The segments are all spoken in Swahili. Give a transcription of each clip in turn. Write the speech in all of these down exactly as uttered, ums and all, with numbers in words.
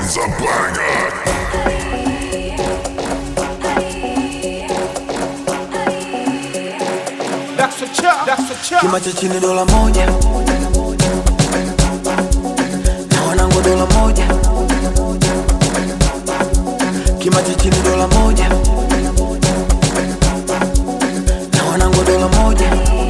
is a banger. That's a chop, that's a chop. Kima cha chini dola moja, na wanangu dola moja. Kima cha chini dola moja, na wanangu dola moja.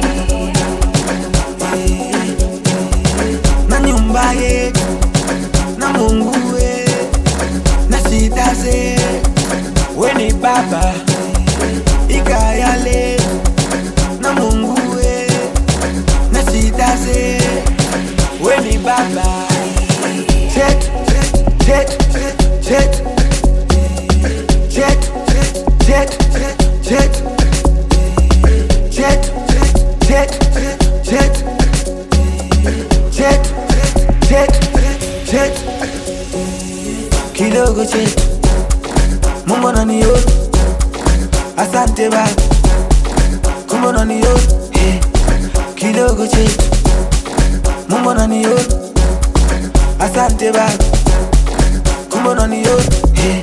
Na nyumba yetu, na Mungu we, na shida ze, we ni baba, ikaya letu. Na Mungu we, na shida ze, we ni baba. Jet, jet, jet, jet, jet, jet, jet, jet, jet, jet, jet, jet. Kidogo jet, Mungu ananiona, asante baba. Mungu ananiona, hey. Kidogo jet, Mungu ananiona, asante baba. Mungu ananiona, hey.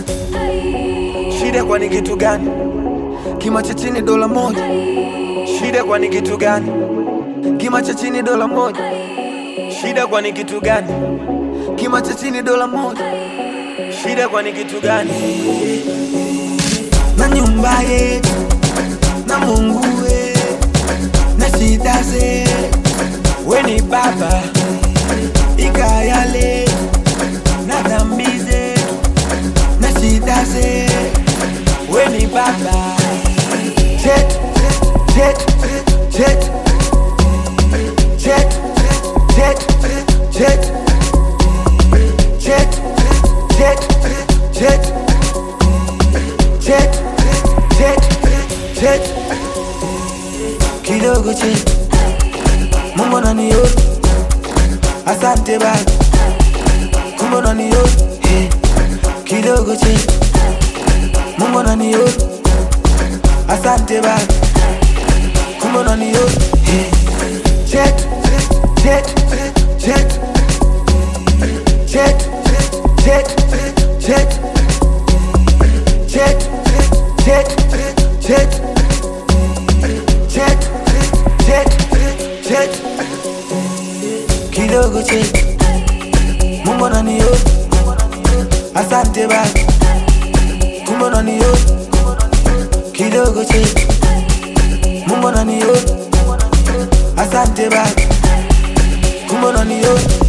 Shida kwa ni kitu gani? Kima cha chini dola moja. Shida kwa ni kitu gani? Kima cha chini dola moja. Shida kwa ni kitu gani? Kima cha chini dola moja. Shida kwa ni kitu gani? Na nyumba yetu, na Mungu we, na shida ze, we ni baba, ikaya letu. Na dhambi zetu, na shida ze, we ni baba. Jet, jet, jet, jet, jet, jet, jet, jet, jet, jet, jet, jet. Kidogo jet, Mungu ananiona, asante baba. Mungu ananiona, hey. Kidogo jet, Mungu ananiona, asante baba. Mungu ananiona, hey. Jet, jet, jet, jet, jet, jet, jet, jet, jet, jet, jet, jet. Kidogo jet, Mungu ananiona, asante baba. Mungu ananiona, kidogo jet, Mungu ananiona, asante baba. Mungu ananiona.